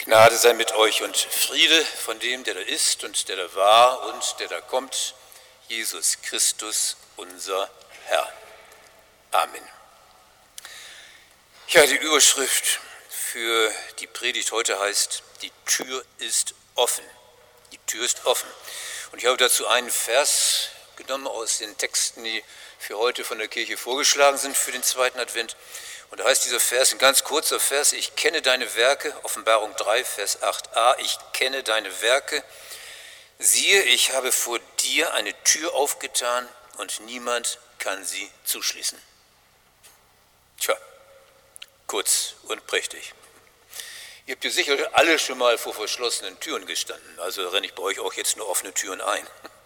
Gnade sei mit euch und Friede von dem, der da ist und der da war und der da kommt, Jesus Christus, unser Herr. Amen. Ja, die Überschrift für die Predigt heute heißt, die Tür ist offen. Die Tür ist offen. Und ich habe dazu einen Vers genommen aus den Texten, die für heute von der Kirche vorgeschlagen sind für den zweiten Advent. Und da heißt dieser Vers, ein ganz kurzer Vers, ich kenne deine Werke, Offenbarung 3, Vers 8a, ich kenne deine Werke. Siehe, ich habe vor dir eine Tür aufgetan und niemand kann sie zuschließen. Tja, kurz und prächtig. Ihr habt ja sicher alle schon mal vor verschlossenen Türen gestanden, also renne ich bei euch auch jetzt nur offene Türen ein.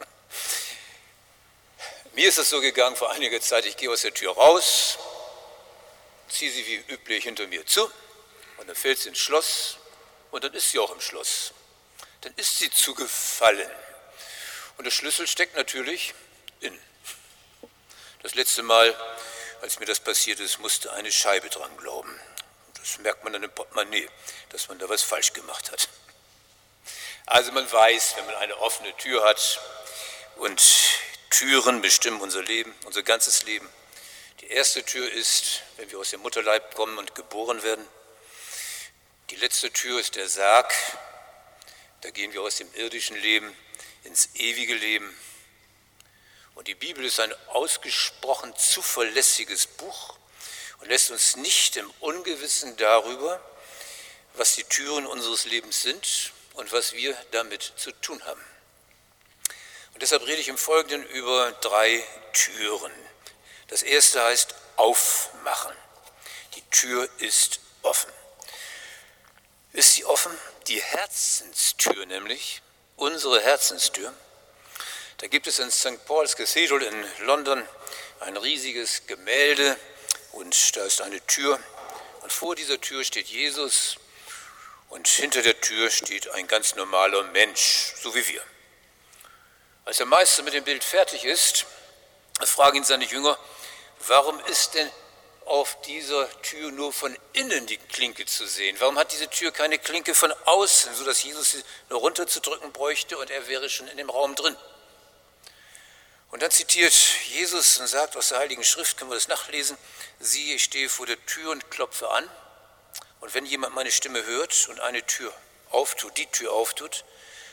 Mir ist es so gegangen vor einiger Zeit, ich gehe aus der Tür raus, ziehe sie wie üblich hinter mir zu und dann fällt sie ins Schloss und dann ist sie auch im Schloss. Dann ist sie zugefallen und der Schlüssel steckt natürlich innen. Das letzte Mal, als mir das passiert ist, musste eine Scheibe dran glauben. Das merkt man dann im Portemonnaie, dass man da was falsch gemacht hat. Also man weiß, wenn man eine offene Tür hat und Türen bestimmen unser Leben, unser ganzes Leben. Die erste Tür ist, wenn wir aus dem Mutterleib kommen und geboren werden. Die letzte Tür ist der Sarg. Da gehen wir aus dem irdischen Leben ins ewige Leben. Und die Bibel ist ein ausgesprochen zuverlässiges Buch und lässt uns nicht im Ungewissen darüber, was die Türen unseres Lebens sind und was wir damit zu tun haben. Und deshalb rede ich im Folgenden über 3 Türen. Das erste heißt aufmachen. Die Tür ist offen. Ist sie offen? Die Herzenstür nämlich, unsere Herzenstür. Da gibt es in St. Paul's Cathedral in London ein riesiges Gemälde und da ist eine Tür. Und vor dieser Tür steht Jesus und hinter der Tür steht ein ganz normaler Mensch, so wie wir. Als der Meister mit dem Bild fertig ist, fragen ihn seine Jünger, warum ist denn auf dieser Tür nur von innen die Klinke zu sehen? Warum hat diese Tür keine Klinke von außen, sodass Jesus sie nur runterzudrücken bräuchte und er wäre schon in dem Raum drin? Und dann zitiert Jesus und sagt aus der Heiligen Schrift, können wir das nachlesen, siehe, ich stehe vor der Tür und klopfe an. Und wenn jemand meine Stimme hört und eine Tür auftut, die Tür auftut,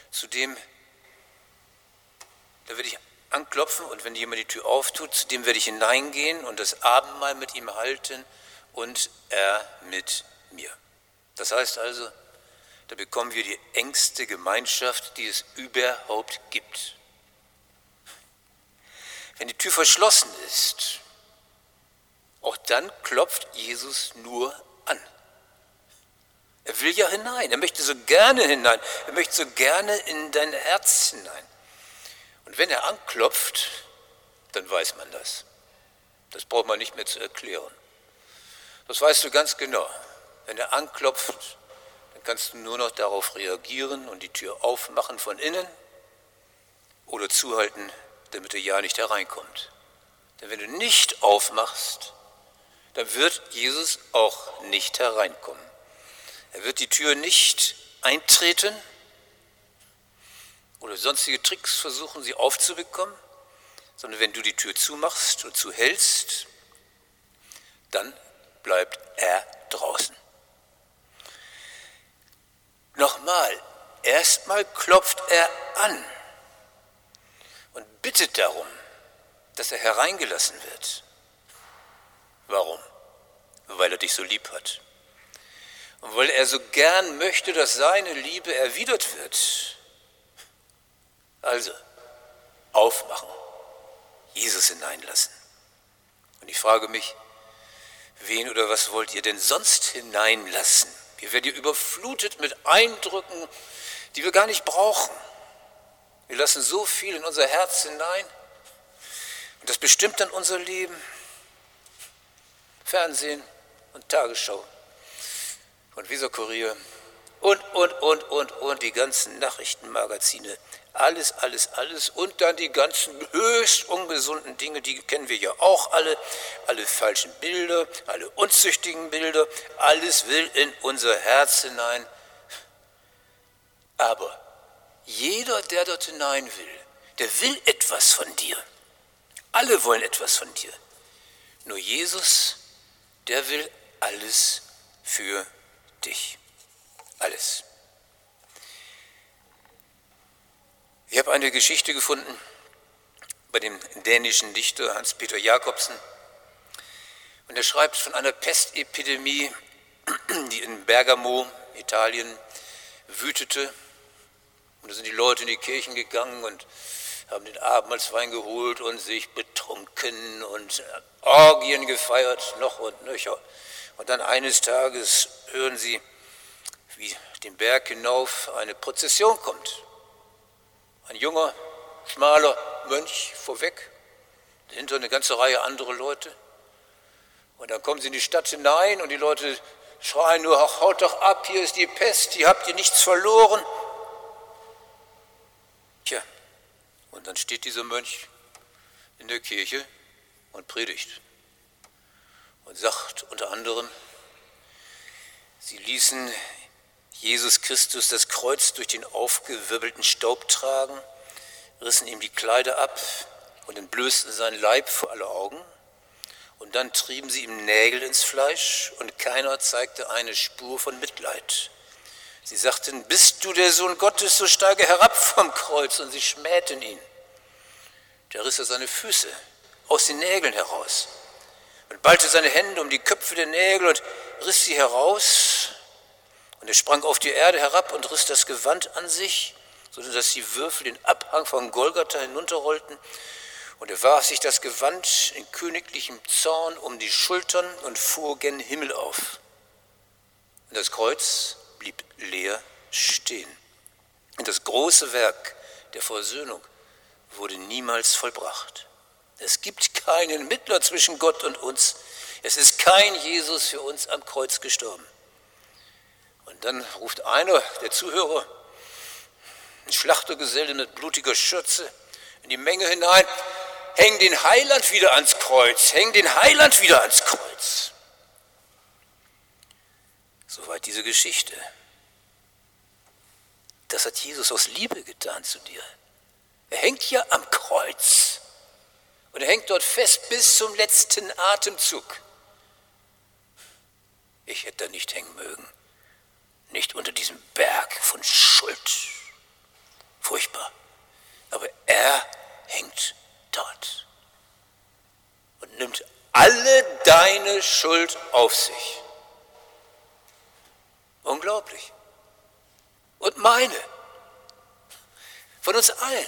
da werde ich anklopfen und wenn jemand die Tür auftut, zu dem werde ich hineingehen und das Abendmahl mit ihm halten und er mit mir. Das heißt also, da bekommen wir die engste Gemeinschaft, die es überhaupt gibt. Wenn die Tür verschlossen ist, auch dann klopft Jesus nur an. Er will ja hinein, er möchte so gerne hinein, er möchte so gerne in dein Herz hinein. Und wenn er anklopft, dann weiß man das. Das braucht man nicht mehr zu erklären. Das weißt du ganz genau. Wenn er anklopft, dann kannst du nur noch darauf reagieren und die Tür aufmachen von innen oder zuhalten, damit er ja nicht hereinkommt. Denn wenn du nicht aufmachst, dann wird Jesus auch nicht hereinkommen. Er wird die Tür nicht eintreten oder sonstige Tricks versuchen, sie aufzubekommen, sondern wenn du die Tür zumachst und zuhältst, dann bleibt er draußen. Nochmal, erstmal klopft er an und bittet darum, dass er hereingelassen wird. Warum? Weil er dich so lieb hat. Und weil er so gern möchte, dass seine Liebe erwidert wird. Also, aufmachen, Jesus hineinlassen. Und ich frage mich, wen oder was wollt ihr denn sonst hineinlassen? Wir werden hier überflutet mit Eindrücken, die wir gar nicht brauchen. Wir lassen so viel in unser Herz hinein und das bestimmt dann unser Leben. Fernsehen und Tagesschau und Weser-Kurier und die ganzen Nachrichtenmagazine. Alles und dann die ganzen höchst ungesunden Dinge, die kennen wir ja auch alle falschen Bilder, alle unzüchtigen Bilder, alles will in unser Herz hinein Aber jeder, der dort hinein will, der will etwas von dir. Alle wollen etwas von dir. Nur Jesus, der will alles für dich. Alles. Ich habe eine Geschichte gefunden bei dem dänischen Dichter Hans-Peter Jacobsen. Und er schreibt von einer Pestepidemie, die in Bergamo, Italien, wütete. Und da sind die Leute in die Kirchen gegangen und haben den Abendmahlswein geholt und sich betrunken und Orgien gefeiert, noch und nöcher. Und dann eines Tages hören sie, wie den Berg hinauf eine Prozession kommt. Ein junger, schmaler Mönch vorweg, dahinter eine ganze Reihe anderer Leute. Und dann kommen sie in die Stadt hinein und die Leute schreien nur, ach, haut doch ab, hier ist die Pest, hier habt ihr nichts verloren. Tja, und dann steht dieser Mönch in der Kirche und predigt und sagt unter anderem, sie ließen Jesus Christus das Kreuz durch den aufgewirbelten Staub tragen, rissen ihm die Kleider ab und entblößten seinen Leib vor alle Augen. Und dann trieben sie ihm Nägel ins Fleisch und keiner zeigte eine Spur von Mitleid. Sie sagten, bist du der Sohn Gottes, so steige herab vom Kreuz, und sie schmähten ihn. Da riss er seine Füße aus den Nägeln heraus und ballte seine Hände um die Köpfe der Nägel und riss sie heraus. Und er sprang auf die Erde herab und riss das Gewand an sich, sodass die Würfel den Abhang von Golgatha hinunterrollten. Und er warf sich das Gewand in königlichem Zorn um die Schultern und fuhr gen Himmel auf. Und das Kreuz blieb leer stehen. Und das große Werk der Versöhnung wurde niemals vollbracht. Es gibt keinen Mittler zwischen Gott und uns. Es ist kein Jesus für uns am Kreuz gestorben. Und dann ruft einer der Zuhörer, ein Schlachtergeselle mit blutiger Schürze, in die Menge hinein, häng den Heiland wieder ans Kreuz, häng den Heiland wieder ans Kreuz. Soweit diese Geschichte. Das hat Jesus aus Liebe getan zu dir. Er hängt ja am Kreuz und er hängt dort fest bis zum letzten Atemzug. Ich hätte da nicht hängen mögen. Nicht unter diesem Berg von Schuld. Furchtbar. Aber er hängt dort und nimmt alle deine Schuld auf sich. Unglaublich. Und meine. Von uns allen.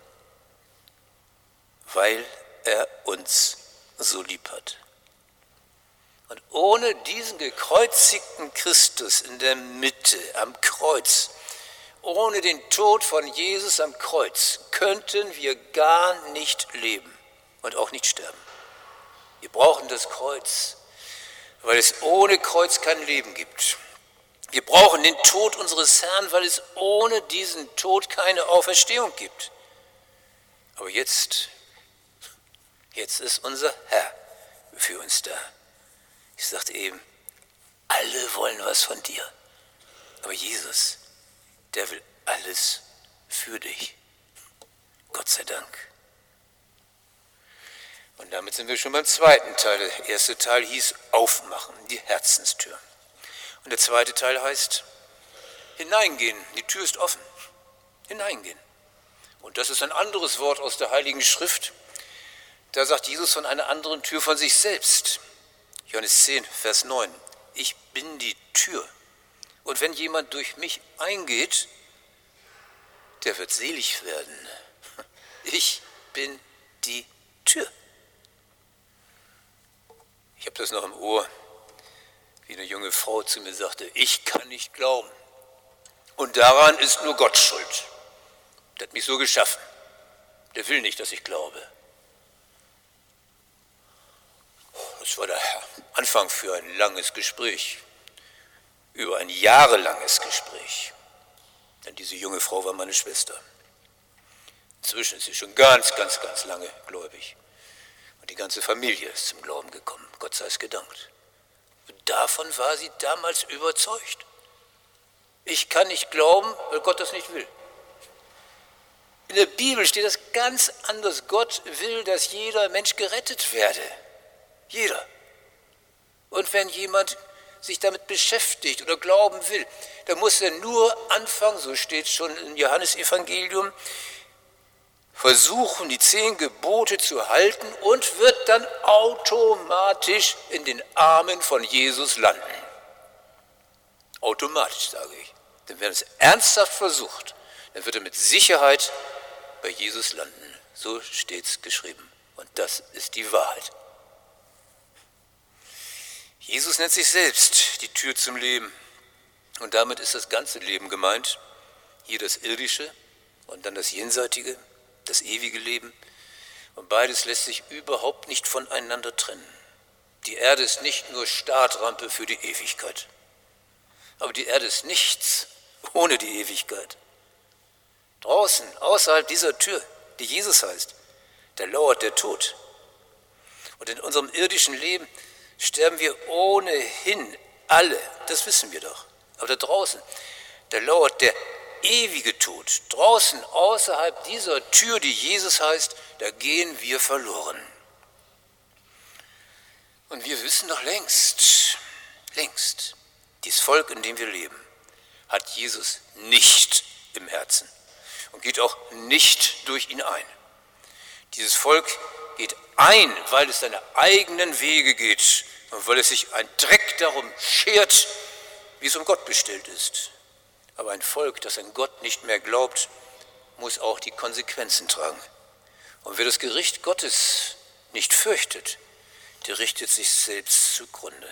Weil er uns so lieb hat. Und ohne diesen gekreuzigten Christus in der Mitte am Kreuz, ohne den Tod von Jesus am Kreuz, könnten wir gar nicht leben und auch nicht sterben. Wir brauchen das Kreuz, weil es ohne Kreuz kein Leben gibt. Wir brauchen den Tod unseres Herrn, weil es ohne diesen Tod keine Auferstehung gibt. Aber jetzt ist unser Herr für uns da. Ich sagte eben, alle wollen was von dir. Aber Jesus, der will alles für dich. Gott sei Dank. Und damit sind wir schon beim zweiten Teil. Der erste Teil hieß Aufmachen, die Herzenstür. Und der zweite Teil heißt hineingehen. Die Tür ist offen. Hineingehen. Und das ist ein anderes Wort aus der Heiligen Schrift. Da sagt Jesus von einer anderen Tür von sich selbst. Johannes 10, Vers 9. Ich bin die Tür. Und wenn jemand durch mich eingeht, der wird selig werden. Ich bin die Tür. Ich habe das noch im Ohr, wie eine junge Frau zu mir sagte, ich kann nicht glauben. Und daran ist nur Gott schuld. Der hat mich so geschaffen. Der will nicht, dass ich glaube. Das war der Anfang für ein langes Gespräch, über ein jahrelanges Gespräch. Denn diese junge Frau war meine Schwester. Inzwischen ist sie schon ganz lange gläubig. Und die ganze Familie ist zum Glauben gekommen, Gott sei es gedankt. Und davon war sie damals überzeugt. Ich kann nicht glauben, weil Gott das nicht will. In der Bibel steht das ganz anders. Gott will, dass jeder Mensch gerettet werde. Jeder. Und wenn jemand sich damit beschäftigt oder glauben will, dann muss er nur anfangen, so steht schon im Johannesevangelium, versuchen, die 10 Gebote zu halten und wird dann automatisch in den Armen von Jesus landen. Automatisch, sage ich. Denn wenn er es ernsthaft versucht, dann wird er mit Sicherheit bei Jesus landen. So steht es geschrieben. Und das ist die Wahrheit. Jesus nennt sich selbst die Tür zum Leben. Und damit ist das ganze Leben gemeint. Hier das Irdische und dann das Jenseitige, das ewige Leben. Und beides lässt sich überhaupt nicht voneinander trennen. Die Erde ist nicht nur Startrampe für die Ewigkeit. Aber die Erde ist nichts ohne die Ewigkeit. Draußen, außerhalb dieser Tür, die Jesus heißt, da lauert der Tod. Und in unserem irdischen Leben sterben wir ohnehin alle, das wissen wir doch. Aber da draußen, da lauert der ewige Tod. Draußen, außerhalb dieser Tür, die Jesus heißt, da gehen wir verloren. Und wir wissen doch längst, dieses Volk, in dem wir leben, hat Jesus nicht im Herzen und geht auch nicht durch ihn ein. Dieses Volk geht ein, weil es seine eigenen Wege geht und weil es sich ein Dreck darum schert, wie es um Gott bestellt ist. Aber ein Volk, das an Gott nicht mehr glaubt, muss auch die Konsequenzen tragen. Und wer das Gericht Gottes nicht fürchtet, der richtet sich selbst zugrunde.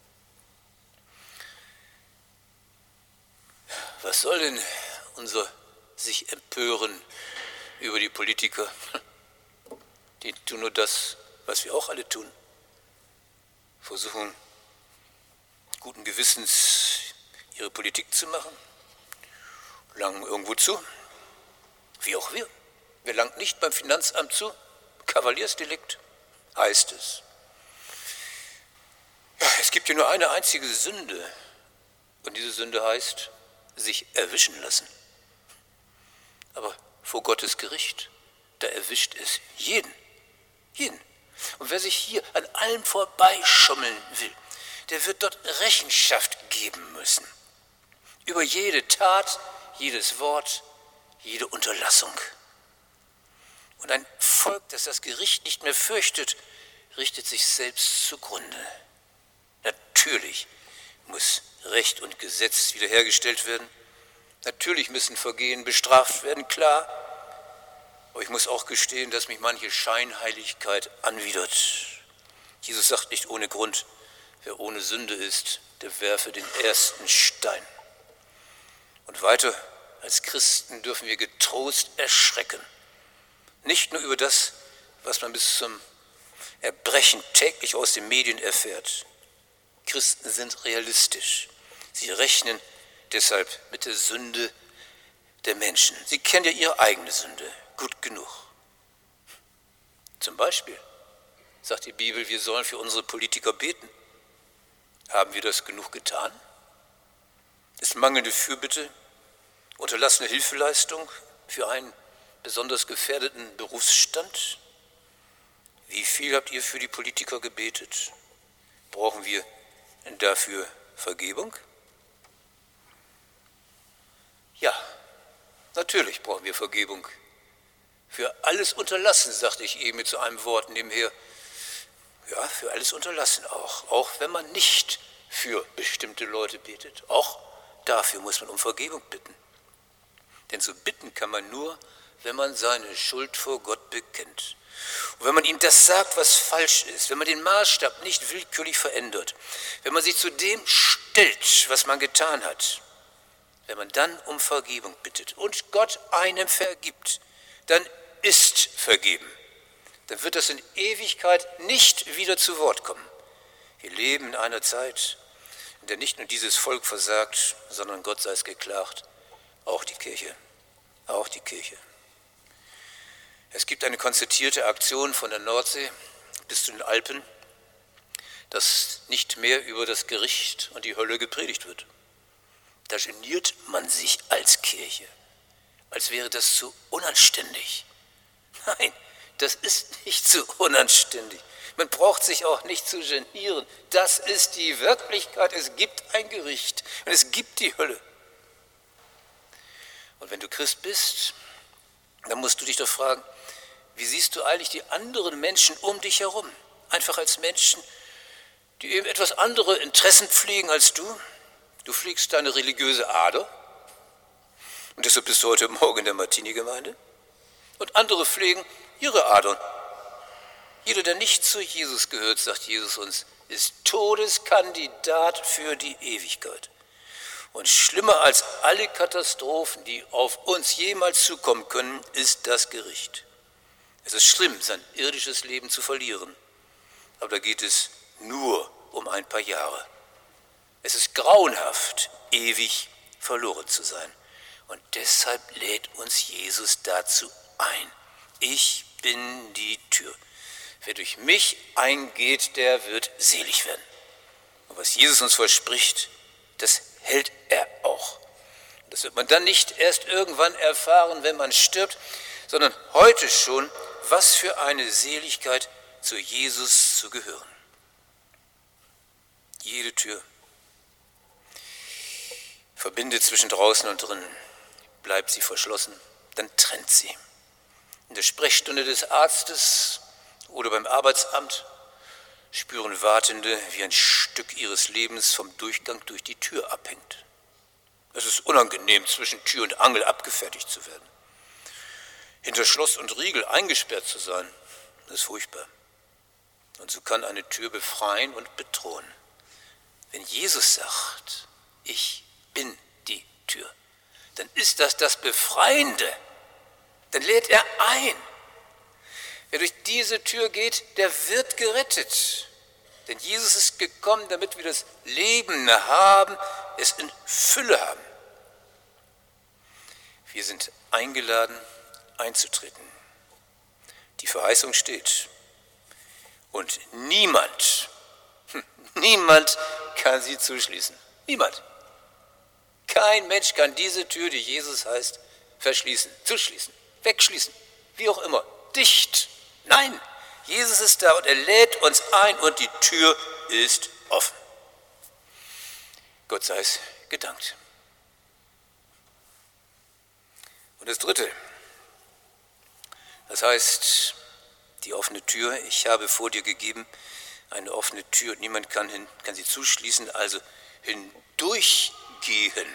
Was soll denn unser sich empören über die Politiker? Die tun nur das, was wir auch alle tun. Versuchen, guten Gewissens ihre Politik zu machen. Langen irgendwo zu, wie auch wir. Wer langt nicht beim Finanzamt zu? Kavaliersdelikt, heißt es. Ja, es gibt ja nur eine einzige Sünde. Und diese Sünde heißt, sich erwischen lassen. Aber vor Gottes Gericht, da erwischt es jeden. Und wer sich hier an allem vorbeischummeln will, der wird dort Rechenschaft geben müssen. Über jede Tat, jedes Wort, jede Unterlassung. Und ein Volk, das das Gericht nicht mehr fürchtet, richtet sich selbst zugrunde. Natürlich muss Recht und Gesetz wiederhergestellt werden. Natürlich müssen Vergehen bestraft werden, klar. Aber ich muss auch gestehen, dass mich manche Scheinheiligkeit anwidert. Jesus sagt nicht ohne Grund, wer ohne Sünde ist, der werfe den ersten Stein. Und weiter, als Christen dürfen wir getrost erschrecken. Nicht nur über das, was man bis zum Erbrechen täglich aus den Medien erfährt. Christen sind realistisch. Sie rechnen deshalb mit der Sünde der Menschen. Sie kennen ja ihre eigene Sünde gut genug. Zum Beispiel sagt die Bibel, wir sollen für unsere Politiker beten. Haben wir das genug getan? Ist mangelnde Fürbitte, unterlassene Hilfeleistung für einen besonders gefährdeten Berufsstand? Wie viel habt ihr für die Politiker gebetet? Brauchen wir dafür Vergebung? Ja, natürlich brauchen wir Vergebung. Für alles unterlassen, sagte ich eben mit so einem Wort nebenher. Ja, für alles unterlassen auch wenn man nicht für bestimmte Leute betet. Auch dafür muss man um Vergebung bitten. Denn so bitten kann man nur, wenn man seine Schuld vor Gott bekennt. Und wenn man ihm das sagt, was falsch ist, wenn man den Maßstab nicht willkürlich verändert, wenn man sich zu dem stellt, was man getan hat, wenn man dann um Vergebung bittet und Gott einem vergibt, dann ist vergeben. Dann wird das in Ewigkeit nicht wieder zu Wort kommen. Wir leben in einer Zeit, in der nicht nur dieses Volk versagt, sondern Gott sei es geklagt, auch die Kirche. Auch die Kirche. Es gibt eine konzertierte Aktion von der Nordsee bis zu den Alpen, dass nicht mehr über das Gericht und die Hölle gepredigt wird. Da geniert man sich als Kirche, als wäre das zu unanständig. Nein, das ist nicht so unanständig. Man braucht sich auch nicht zu genieren. Das ist die Wirklichkeit. Es gibt ein Gericht und es gibt die Hölle. Und wenn du Christ bist, dann musst du dich doch fragen, wie siehst du eigentlich die anderen Menschen um dich herum? Einfach als Menschen, die eben etwas andere Interessen pflegen als du. Du pflegst deine religiöse Ader und deshalb bist du heute Morgen in der Martini-Gemeinde. Und andere pflegen ihre Adern. Jeder, der nicht zu Jesus gehört, sagt Jesus uns, ist Todeskandidat für die Ewigkeit. Und schlimmer als alle Katastrophen, die auf uns jemals zukommen können, ist das Gericht. Es ist schlimm, sein irdisches Leben zu verlieren, aber da geht es nur um ein paar Jahre. Es ist grauenhaft, ewig verloren zu sein. Und deshalb lädt uns Jesus dazu ein. Ich bin die Tür. Wer durch mich eingeht, der wird selig werden. Und was Jesus uns verspricht, das hält er auch. Das wird man dann nicht erst irgendwann erfahren, wenn man stirbt, sondern heute schon, was für eine Seligkeit, zu Jesus zu gehören. Jede Tür verbindet zwischen draußen und drinnen. Bleibt sie verschlossen, dann trennt sie. In der Sprechstunde des Arztes oder beim Arbeitsamt spüren Wartende, wie ein Stück ihres Lebens vom Durchgang durch die Tür abhängt. Es ist unangenehm, zwischen Tür und Angel abgefertigt zu werden. Hinter Schloss und Riegel eingesperrt zu sein, das ist furchtbar. Und so kann eine Tür befreien und bedrohen. Wenn Jesus sagt, ich bin die Tür, dann ist das das Befreiende. Dann lädt er ein. Wer durch diese Tür geht, der wird gerettet. Denn Jesus ist gekommen, damit wir das Leben haben, es in Fülle haben. Wir sind eingeladen, einzutreten. Die Verheißung steht. Und niemand kann sie zuschließen. Niemand. Kein Mensch kann diese Tür, die Jesus heißt, verschließen, zuschließen, wegschließen, wie auch immer. Dicht. Nein, Jesus ist da und er lädt uns ein und die Tür ist offen. Gott sei es gedankt. Und das Dritte, das heißt, die offene Tür, ich habe vor dir gegeben, eine offene Tür und niemand kann sie zuschließen, also hindurchgehen,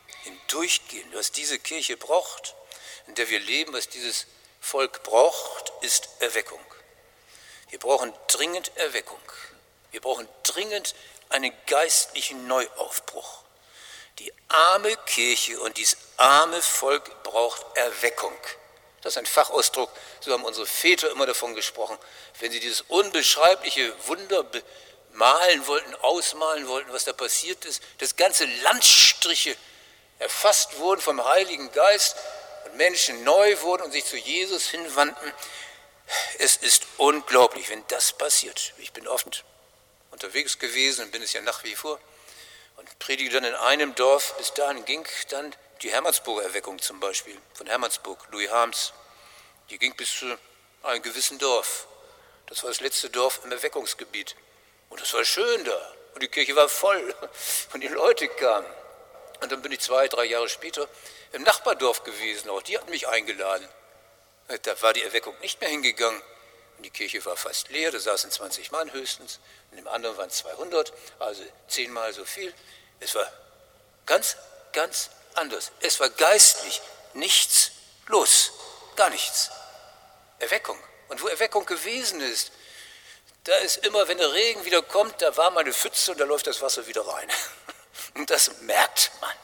was diese Kirche braucht, in der wir leben, was dieses Volk braucht, ist Erweckung. Wir brauchen dringend Erweckung. Wir brauchen dringend einen geistlichen Neuaufbruch. Die arme Kirche und dieses arme Volk braucht Erweckung. Das ist ein Fachausdruck, so haben unsere Väter immer davon gesprochen. Wenn sie dieses unbeschreibliche Wunder malen wollten, ausmalen wollten, was da passiert ist, dass ganze Landstriche erfasst wurden vom Heiligen Geist und Menschen neu wurden und sich zu Jesus hinwandten. Es ist unglaublich, wenn das passiert. Ich bin oft unterwegs gewesen und bin es ja nach wie vor und predige dann in einem Dorf. Bis dahin ging dann die Hermannsburger Erweckung zum Beispiel, von Hermannsburg, Louis Harms. Die ging bis zu einem gewissen Dorf. Das war das letzte Dorf im Erweckungsgebiet. Und das war schön da. Und die Kirche war voll. Und die Leute kamen. Und dann bin ich 2-3 Jahre später im Nachbardorf gewesen. Auch die hatten mich eingeladen. Da war die Erweckung nicht mehr hingegangen. Und die Kirche war fast leer. Da saßen 20 Mann höchstens. Und im anderen waren 200. Also 10-mal so viel. Es war ganz anders. Es war geistlich nichts los. Gar nichts. Erweckung. Und wo Erweckung gewesen ist, da ist immer, wenn der Regen wieder kommt, da war mal eine Pfütze und da läuft das Wasser wieder rein. Und das merkt man.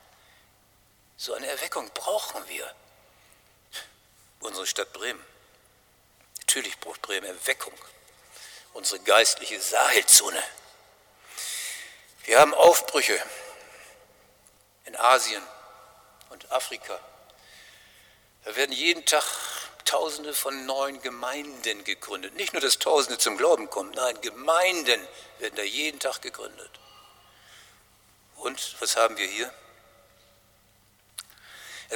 So eine Erweckung brauchen wir. Unsere Stadt Bremen. Natürlich braucht Bremen Erweckung. Unsere geistliche Sahelzone. Wir haben Aufbrüche in Asien und Afrika. Da werden jeden Tag Tausende von neuen Gemeinden gegründet. Nicht nur, dass Tausende zum Glauben kommen, nein, Gemeinden werden da jeden Tag gegründet. Und was haben wir hier?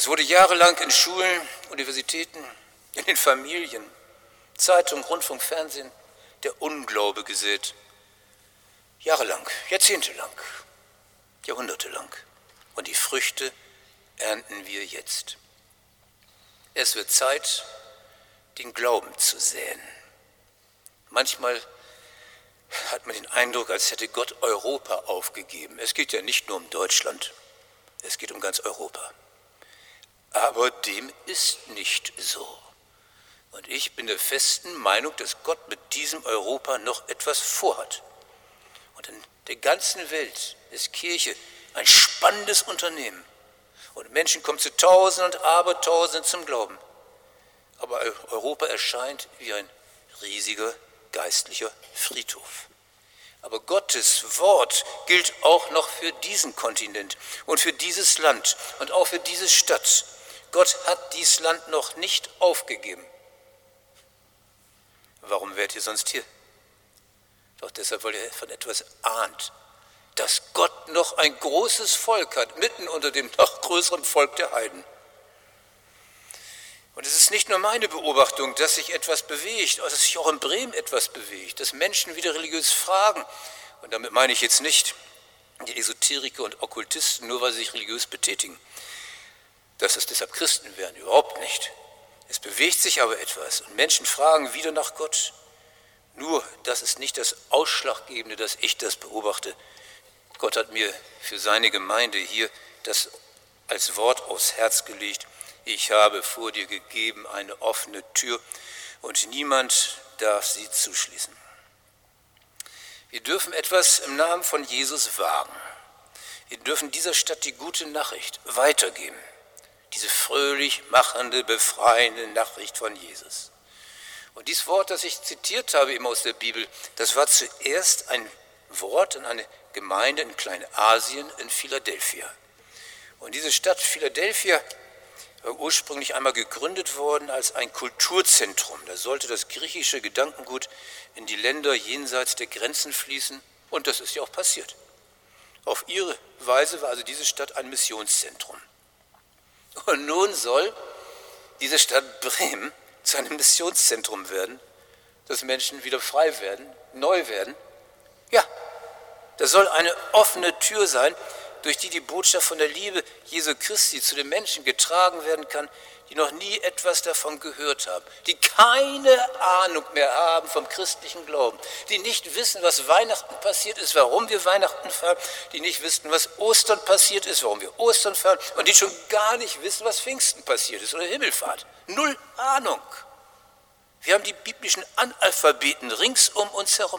Es wurde jahrelang in Schulen, Universitäten, in den Familien, Zeitung, Rundfunk, Fernsehen der Unglaube gesät. Jahrelang, jahrzehntelang, jahrhundertelang. Und die Früchte ernten wir jetzt. Es wird Zeit, den Glauben zu säen. Manchmal hat man den Eindruck, als hätte Gott Europa aufgegeben. Es geht ja nicht nur um Deutschland, es geht um ganz Europa. Aber dem ist nicht so. Und ich bin der festen Meinung, dass Gott mit diesem Europa noch etwas vorhat. Und in der ganzen Welt ist Kirche ein spannendes Unternehmen. Und Menschen kommen zu Tausenden und Abertausenden zum Glauben. Aber Europa erscheint wie ein riesiger geistlicher Friedhof. Aber Gottes Wort gilt auch noch für diesen Kontinent und für dieses Land und auch für diese Stadt. Gott hat dieses Land noch nicht aufgegeben. Warum wärt ihr sonst hier? Doch deshalb, weil ihr von etwas ahnt, dass Gott noch ein großes Volk hat, mitten unter dem noch größeren Volk der Heiden. Und es ist nicht nur meine Beobachtung, dass sich etwas bewegt, dass sich auch in Bremen etwas bewegt, dass Menschen wieder religiös fragen. Und damit meine ich jetzt nicht die Esoteriker und Okkultisten, nur weil sie sich religiös betätigen, dass es deshalb Christen werden, überhaupt nicht. Es bewegt sich aber etwas und Menschen fragen wieder nach Gott. Nur, das ist nicht das Ausschlaggebende, dass ich das beobachte. Gott hat mir für seine Gemeinde hier das als Wort aufs Herz gelegt. Ich habe vor dir gegeben eine offene Tür und niemand darf sie zuschließen. Wir dürfen etwas im Namen von Jesus wagen. Wir dürfen dieser Stadt die gute Nachricht weitergeben. Diese fröhlich machende, befreiende Nachricht von Jesus. Und dieses Wort, das ich zitiert habe eben aus der Bibel, das war zuerst ein Wort in eine Gemeinde in Kleinasien in Philadelphia. Und diese Stadt Philadelphia war ursprünglich einmal gegründet worden als ein Kulturzentrum. Da sollte das griechische Gedankengut in die Länder jenseits der Grenzen fließen. Und das ist ja auch passiert. Auf ihre Weise war also diese Stadt ein Missionszentrum. Und nun soll diese Stadt Bremen zu einem Missionszentrum werden, dass Menschen wieder frei werden, neu werden. Ja, das soll eine offene Tür sein, durch die die Botschaft von der Liebe Jesu Christi zu den Menschen getragen werden kann, die noch nie etwas davon gehört haben, die keine Ahnung mehr haben vom christlichen Glauben, die nicht wissen, was Weihnachten passiert ist, warum wir Weihnachten feiern, die nicht wissen, was Ostern passiert ist, warum wir Ostern feiern und die schon gar nicht wissen, was Pfingsten passiert ist oder Himmelfahrt. Null Ahnung. Wir haben die biblischen Analphabeten rings um uns herum.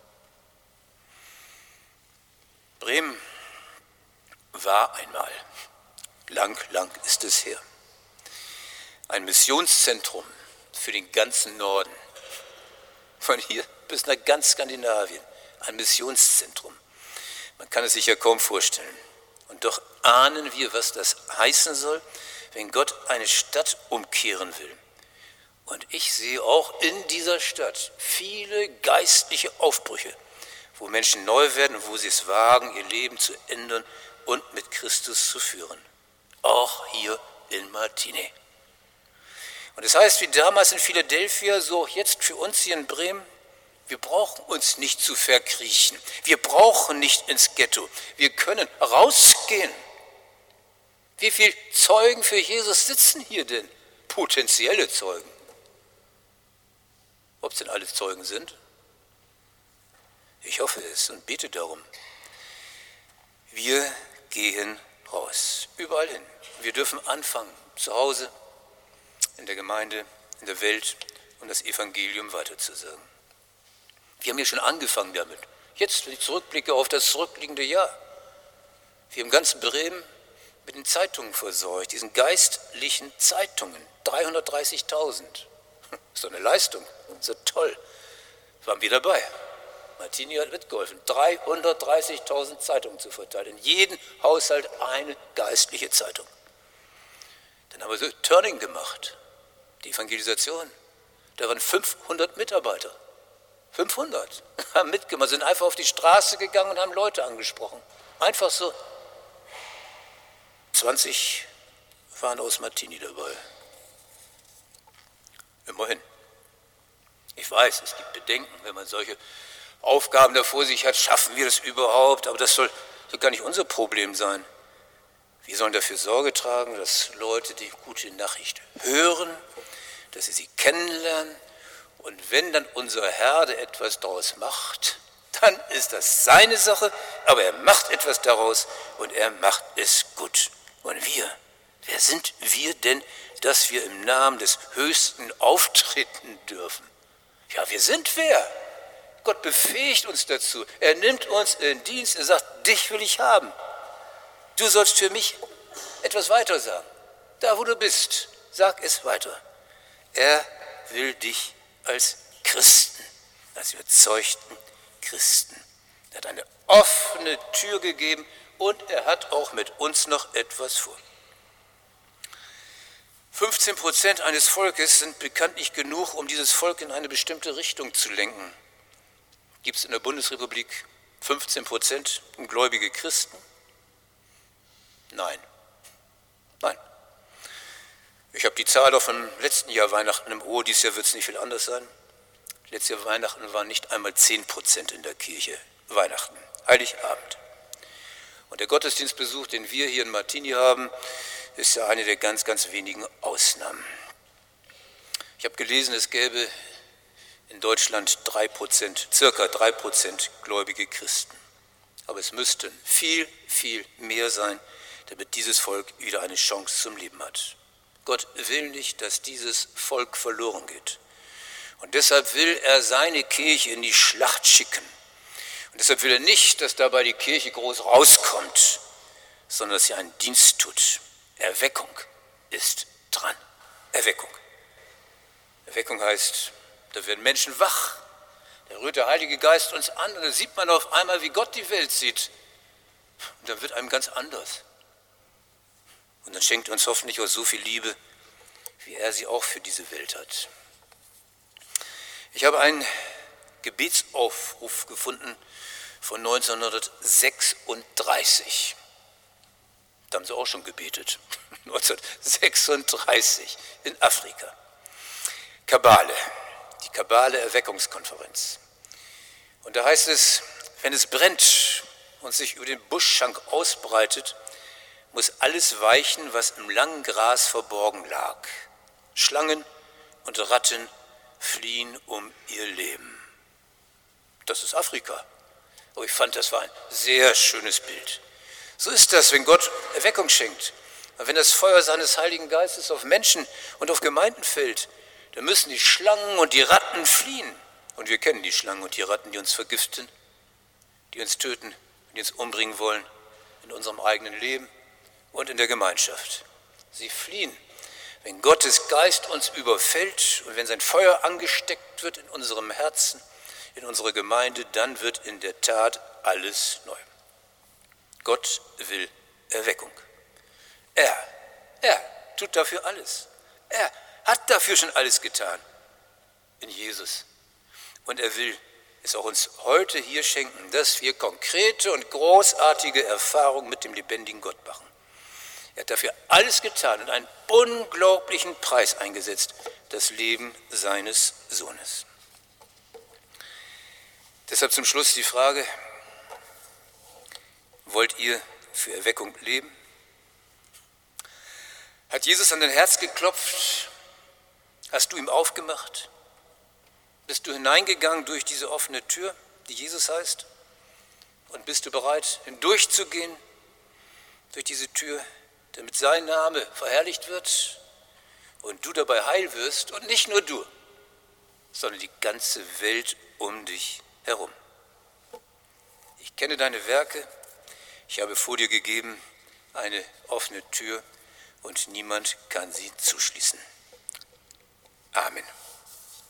Bremen war einmal, lang ist es her, ein Missionszentrum für den ganzen Norden. Von hier bis nach ganz Skandinavien, ein Missionszentrum. Man kann es sich ja kaum vorstellen. Und doch ahnen wir, was das heißen soll, wenn Gott eine Stadt umkehren will. Und ich sehe auch in dieser Stadt viele geistliche Aufbrüche, wo Menschen neu werden, wo sie es wagen, ihr Leben zu ändern und mit Christus zu führen. Auch hier in Martini. Und es heißt, wie damals in Philadelphia, so auch jetzt für uns hier in Bremen, wir brauchen uns nicht zu verkriechen. Wir brauchen nicht ins Ghetto. Wir können rausgehen. Wie viele Zeugen für Jesus sitzen hier denn? Potenzielle Zeugen. Ob es denn alle Zeugen sind? Ich hoffe es und bete darum. Wir gehen raus, überall hin. Wir dürfen anfangen, zu Hause, in der Gemeinde, in der Welt und das Evangelium weiterzusagen. Wir haben ja schon angefangen damit. Jetzt, wenn ich zurückblicke auf das zurückliegende Jahr. Wir haben ganz Bremen mit den Zeitungen versorgt, diesen geistlichen Zeitungen, 330.000. Ist doch eine Leistung, so toll. Waren wir dabei. Martini hat mitgeholfen, 330.000 Zeitungen zu verteilen. In jedem Haushalt eine geistliche Zeitung. Dann haben wir so Turning gemacht, die Evangelisation. Da waren 500 Mitarbeiter. 500 haben mitgemacht, sind einfach auf die Straße gegangen und haben Leute angesprochen. Einfach so. 20 waren aus Martini dabei. Immerhin. Ich weiß, es gibt Bedenken, wenn man solche Aufgaben da vor sich hat, schaffen wir das überhaupt? Aber das soll gar nicht unser Problem sein. Wir sollen dafür Sorge tragen, dass Leute die gute Nachricht hören, dass sie kennenlernen. Und wenn dann unser Herr etwas daraus macht, dann ist das seine Sache, aber er macht etwas daraus und er macht es gut. Und wir, wer sind wir denn, dass wir im Namen des Höchsten auftreten dürfen? Ja, wir sind wer? Gott befähigt uns dazu. Er nimmt uns in Dienst. Er sagt, dich will ich haben. Du sollst für mich etwas weiter sagen. Da, wo du bist, sag es weiter. Er will dich als Christen, als überzeugten Christen. Er hat eine offene Tür gegeben und er hat auch mit uns noch etwas vor. 15% eines Volkes sind bekanntlich genug, um dieses Volk in eine bestimmte Richtung zu lenken. Gibt es in der Bundesrepublik 15% gläubige Christen? Nein. Nein. Ich habe die Zahl doch vom letzten Jahr Weihnachten im Ohr, dieses Jahr wird es nicht viel anders sein. Letztes Jahr Weihnachten waren nicht einmal 10% in der Kirche. Weihnachten, Heiligabend. Und der Gottesdienstbesuch, den wir hier in Martini haben, ist ja eine der ganz, ganz wenigen Ausnahmen. Ich habe gelesen, es gäbe in Deutschland circa 3% gläubige Christen. Aber es müssten viel, viel mehr sein, damit dieses Volk wieder eine Chance zum Leben hat. Gott will nicht, dass dieses Volk verloren geht. Und deshalb will er seine Kirche in die Schlacht schicken. Und deshalb will er nicht, dass dabei die Kirche groß rauskommt, sondern dass sie einen Dienst tut. Erweckung ist dran. Erweckung. Erweckung heißt, da werden Menschen wach. Da rührt der Heilige Geist uns an und da sieht man auf einmal, wie Gott die Welt sieht. Und dann wird einem ganz anders. Und dann schenkt er uns hoffentlich auch so viel Liebe, wie er sie auch für diese Welt hat. Ich habe einen Gebetsaufruf gefunden von 1936. Da haben sie auch schon gebetet. 1936 in Afrika. Kabale, die Kabale-Erweckungskonferenz. Und da heißt es, wenn es brennt und sich über den Buschschank ausbreitet, muss alles weichen, was im langen Gras verborgen lag. Schlangen und Ratten fliehen um ihr Leben. Das ist Afrika. Aber ich fand, das war ein sehr schönes Bild. So ist das, wenn Gott Erweckung schenkt. Und wenn das Feuer seines Heiligen Geistes auf Menschen und auf Gemeinden fällt, dann müssen die Schlangen und die Ratten fliehen. Und wir kennen die Schlangen und die Ratten, die uns vergiften, die uns töten, die uns umbringen wollen, in unserem eigenen Leben und in der Gemeinschaft. Sie fliehen, wenn Gottes Geist uns überfällt und wenn sein Feuer angesteckt wird in unserem Herzen, in unserer Gemeinde, dann wird in der Tat alles neu. Gott will Erweckung. Er tut dafür alles. Er hat dafür schon alles getan in Jesus. Und er will es auch uns heute hier schenken, dass wir konkrete und großartige Erfahrungen mit dem lebendigen Gott machen. Er hat dafür alles getan und einen unglaublichen Preis eingesetzt, das Leben seines Sohnes. Deshalb zum Schluss die Frage, wollt ihr für Erweckung leben? Hat Jesus an dein Herz geklopft? Hast du ihm aufgemacht? Bist du hineingegangen durch diese offene Tür, die Jesus heißt? Und bist du bereit, hindurchzugehen durch diese Tür, damit sein Name verherrlicht wird und du dabei heil wirst? Und nicht nur du, sondern die ganze Welt um dich herum. Ich kenne deine Werke. Ich habe vor dir gegeben eine offene Tür und niemand kann sie zuschließen. Amen.